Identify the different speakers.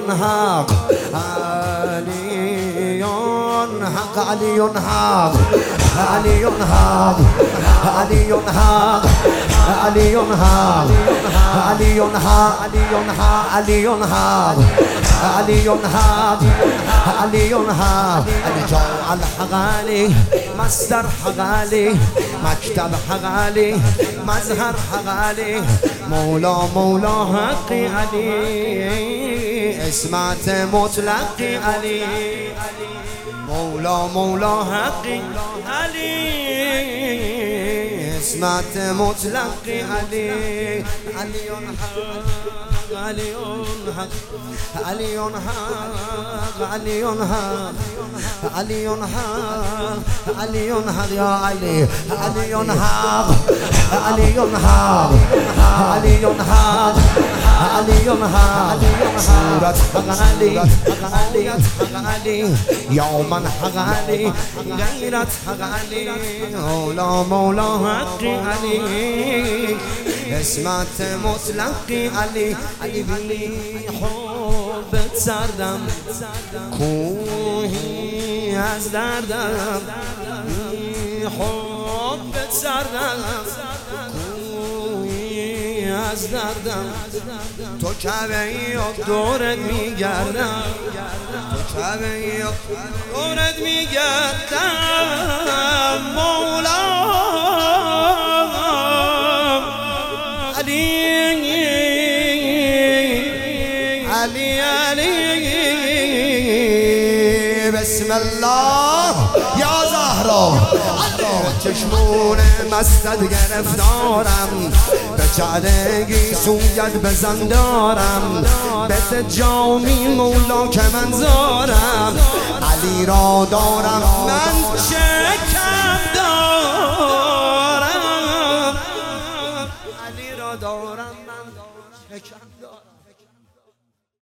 Speaker 1: حق علی حق علی حق علی حق علی حق علی حق علی حق علی حق علی حق علی حق علی جاء الحق علی مصدر حق علی مکتب حق علی مظهر حق علی مولا مولا حق علی اسمت مطلق علی مولا مولا حق علی اسمت مطلق علی علی حق علی حق علی حق علی حق علی حق علی حق یا علی علی حق علی حق علی حق علی حق صورت حق علی حق علی یومن حق علی غیرت حق علی مولا مولا حق علی اسمت مطلق علی علی بی حبت سردم کوهی از دردم بی حبت سردم کوهی از دردم تو کعبه ای و دورت میگردم تو کعبه ای و دورت میگردم مولا علی علی علی بسم الله یا زهرا چشمون مستت گرفتارم به چهرگی سویت بزن دارم بت جامی مولا که من زارم علی را دارم من شکم دارم علی را دارم من شکم دارم